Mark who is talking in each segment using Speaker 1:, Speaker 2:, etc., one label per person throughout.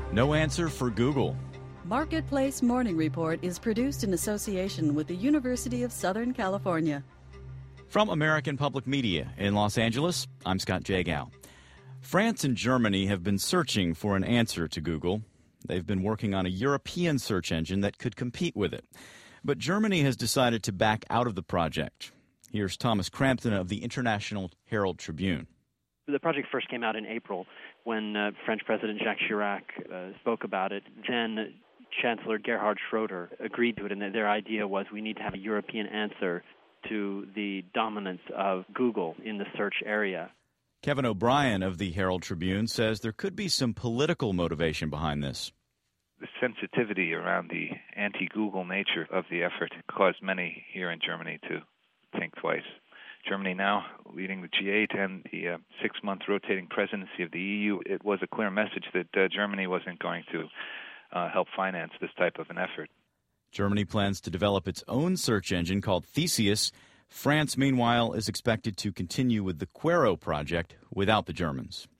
Speaker 1: No answer for Google.
Speaker 2: Marketplace Morning Report is produced in association with the University of Southern California.
Speaker 1: From American Public Media in Los Angeles, I'm Scott Jagow. France and Germany have been searching for an answer to Google. They've been working on a European search engine that could compete with it. But Germany has decided to back out of the project. Here's Thomas Crampton of the International Herald Tribune.
Speaker 3: The project first came out in April when French President Jacques Chirac spoke about it. Then Chancellor Gerhard Schroeder agreed to it, and their idea was we need to have a European answer to the dominance of Google in the search area.
Speaker 1: Kevin O'Brien of the Herald Tribune says there could be some political motivation behind this.
Speaker 4: The sensitivity around the anti-Google nature of the effort caused many here in Germany to think twice. Germany now leading the G8 and the 6-month rotating presidency of the EU, it was a clear message that Germany wasn't going to help finance this type of an effort.
Speaker 1: Germany plans to develop its own search engine called Theseus. France, meanwhile, is expected to continue with the Quero project without the Germans.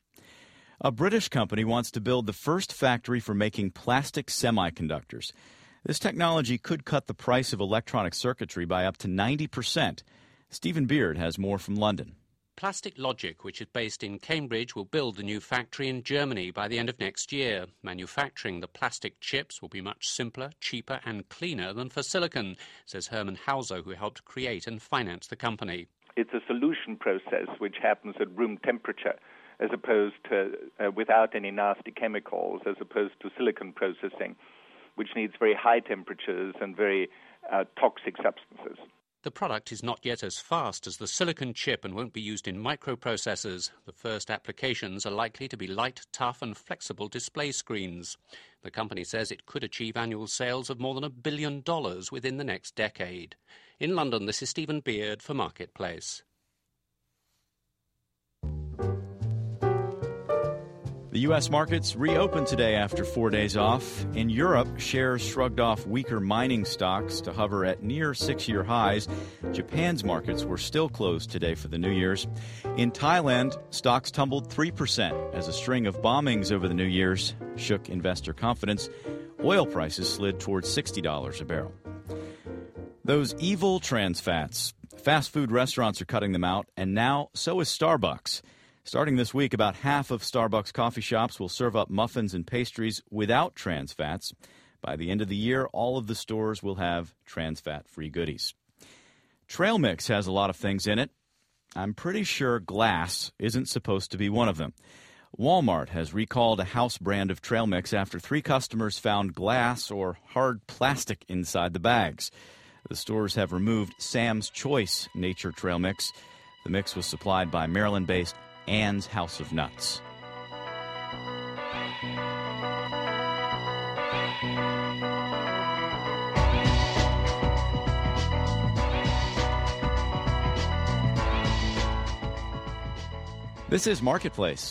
Speaker 1: A British company wants to build the first factory for making plastic semiconductors. This technology could cut the price of electronic circuitry by up to 90%. Stephen Beard has more from London.
Speaker 5: Plastic Logic, which is based in Cambridge, will build the new factory in Germany by the end of next year. Manufacturing the plastic chips will be much simpler, cheaper and cleaner than for silicon, says Hermann Hauser, who helped create and finance the company.
Speaker 6: It's a solution process which happens at room temperature, as opposed to without any nasty chemicals, as opposed to silicon processing, which needs very high temperatures and very toxic substances.
Speaker 5: The product is not yet as fast as the silicon chip and won't be used in microprocessors. The first applications are likely to be light, tough and flexible display screens. The company says it could achieve annual sales of more than $1 billion within the next decade. In London, this is Stephen Beard for Marketplace.
Speaker 1: The U.S. markets reopened today after 4 days off. In Europe, shares shrugged off weaker mining stocks to hover at near 6-year highs. Japan's markets were still closed today for the New Year's. In Thailand, stocks tumbled 3% as a string of bombings over the New Year's shook investor confidence. Oil prices slid towards $60 a barrel. Those evil trans fats. Fast food restaurants are cutting them out, and now so is Starbucks. Starting this week, about half of Starbucks coffee shops will serve up muffins and pastries without trans fats. By the end of the year, all of the stores will have trans fat-free goodies. Trail mix has a lot of things in it. I'm pretty sure glass isn't supposed to be one of them. Walmart has recalled a house brand of trail mix after 3 customers found glass or hard plastic inside the bags. The stores have removed Sam's Choice Nature Trail Mix. The mix was supplied by Maryland-based Ann's House of Nuts. This is Marketplace.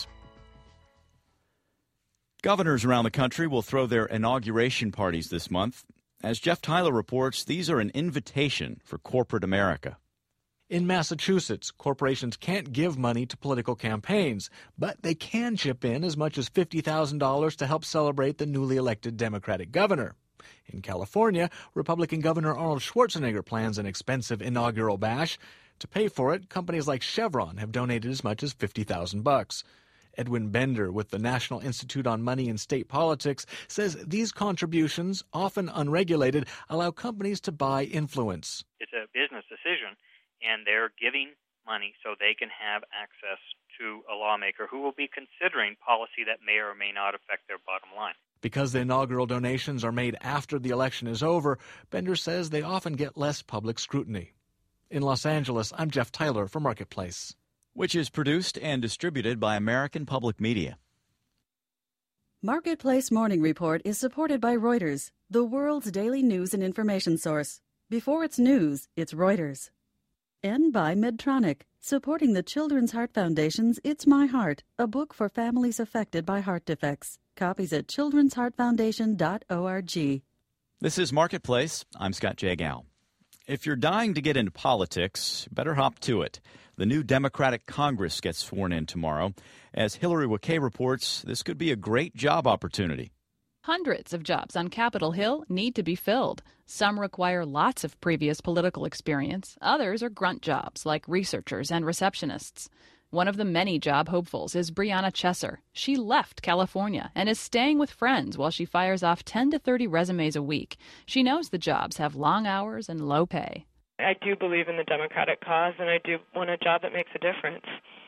Speaker 1: Governors around the country will throw their inauguration parties this month. As Jeff Tyler reports, these are an invitation for corporate America.
Speaker 7: In Massachusetts, corporations can't give money to political campaigns, but they can chip in as much as $50,000 to help celebrate the newly elected Democratic governor. In California, Republican Governor Arnold Schwarzenegger plans an expensive inaugural bash. To pay for it, companies like Chevron have donated as much as $50,000. Edwin Bender with the National Institute on Money and State Politics says these contributions, often unregulated, allow companies to buy influence.
Speaker 8: It's a business decision, and they're giving money so they can have access to a lawmaker who will be considering policy that may or may not affect their bottom line.
Speaker 7: Because the inaugural donations are made after the election is over, Bender says they often get less public scrutiny. In Los Angeles, I'm Jeff Tyler for Marketplace.
Speaker 1: Which is produced and distributed by American Public Media.
Speaker 2: Marketplace Morning Report is supported by Reuters, the world's daily news and information source. Before it's news, it's Reuters. And by Medtronic, supporting the Children's Heart Foundation's It's My Heart, a book for families affected by heart defects. Copies at childrensheartfoundation.org.
Speaker 1: This is Marketplace. I'm Scott Jagow. If you're dying to get into politics, better hop to it. The new Democratic Congress gets sworn in tomorrow. As Hillary Wakay reports, this could be a great job opportunity.
Speaker 9: Hundreds of jobs on Capitol Hill need to be filled. Some require lots of previous political experience. Others are grunt jobs, like researchers and receptionists. One of the many job hopefuls is Brianna Chesser. She left California and is staying with friends while she fires off 10 to 30 resumes a week. She knows the jobs have long hours and low pay.
Speaker 10: I do believe in the Democratic cause, and I do want a job that makes a difference.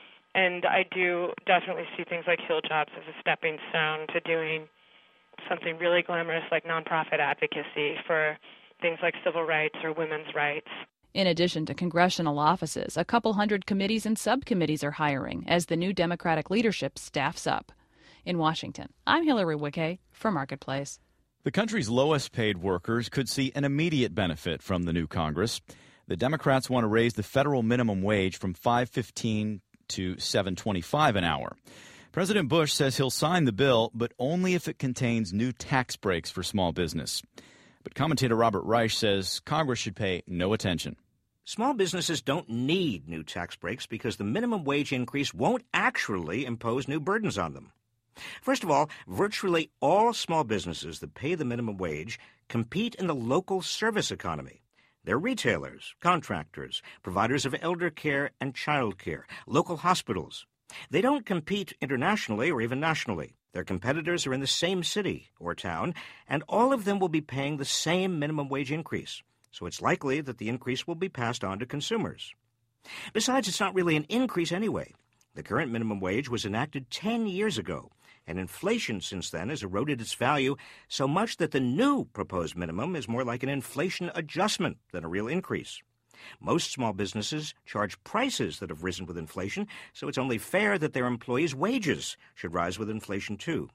Speaker 10: And I do definitely see things like Hill jobs as a stepping stone to doing something really glamorous like nonprofit advocacy for things like civil rights or women's rights.
Speaker 9: In addition to congressional offices, a couple hundred committees and subcommittees are hiring as the new Democratic leadership staffs up. In Washington, I'm Hillary Wickay for Marketplace.
Speaker 1: The country's lowest paid workers could see an immediate benefit from the new Congress. The Democrats want to raise the federal minimum wage from $5.15 to $7.25 an hour. President Bush says he'll sign the bill, but only if it contains new tax breaks for small business. But commentator Robert Reich says Congress should pay no attention.
Speaker 11: Small businesses don't need new tax breaks because the minimum wage increase won't actually impose new burdens on them. First of all, virtually all small businesses that pay the minimum wage compete in the local service economy. They're retailers, contractors, providers of elder care and child care, local hospitals. They don't compete internationally or even nationally. Their competitors are in the same city or town, and all of them will be paying the same minimum wage increase. So it's likely that the increase will be passed on to consumers. Besides, it's not really an increase anyway. The current minimum wage was enacted 10 years ago, and inflation since then has eroded its value so much that the new proposed minimum is more like an inflation adjustment than a real increase. Most small businesses charge prices that have risen with inflation, so it's only fair that their employees' wages should rise with inflation too.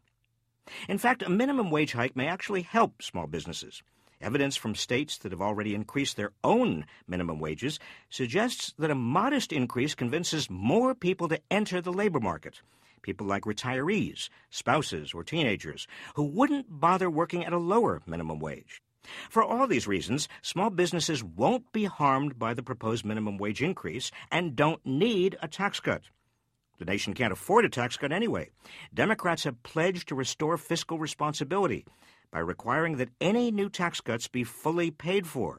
Speaker 11: In fact, a minimum wage hike may actually help small businesses. Evidence from states that have already increased their own minimum wages suggests that a modest increase convinces more people to enter the labor market. People like retirees, spouses, or teenagers who wouldn't bother working at a lower minimum wage. For all these reasons, small businesses won't be harmed by the proposed minimum wage increase and don't need a tax cut. The nation can't afford a tax cut anyway. Democrats have pledged to restore fiscal responsibility by requiring that any new tax cuts be fully paid for.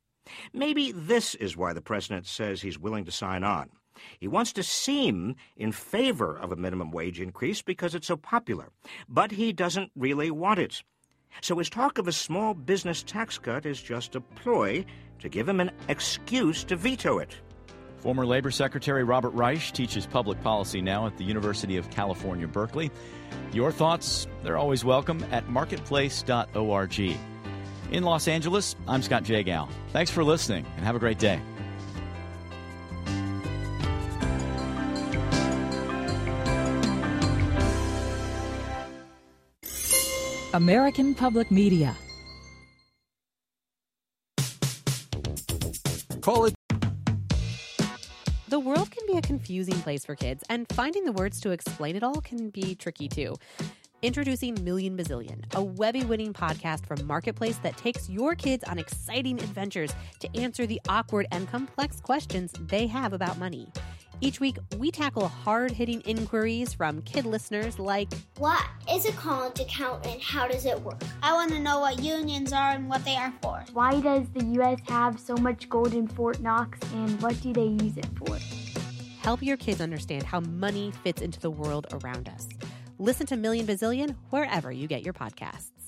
Speaker 11: Maybe this is why the president says he's willing to sign on. He wants to seem in favor of a minimum wage increase because it's so popular, but he doesn't really want it. So his talk of a small business tax cut is just a ploy to give him an excuse to veto it.
Speaker 1: Former Labor Secretary Robert Reich teaches public policy now at the University of California, Berkeley. Your thoughts, they're always welcome at marketplace.org. In Los Angeles, I'm Scott Jagow. Thanks for listening and have a great day.
Speaker 12: American Public Media.
Speaker 1: Call it.
Speaker 13: The world can be a confusing place for kids, and finding the words to explain it all can be tricky too. Introducing Million Bazillion, a Webby-winning podcast from Marketplace that takes your kids on exciting adventures to answer the awkward and complex questions they have about money. Each week, we tackle hard-hitting inquiries from kid listeners like,
Speaker 14: what is a college account and how does it work? I want to know what unions are and what they are for.
Speaker 15: Why does the U.S. have so much gold in Fort Knox and what do they use it for?
Speaker 13: Help your kids understand how money fits into the world around us. Listen to Million Bazillion wherever you get your podcasts.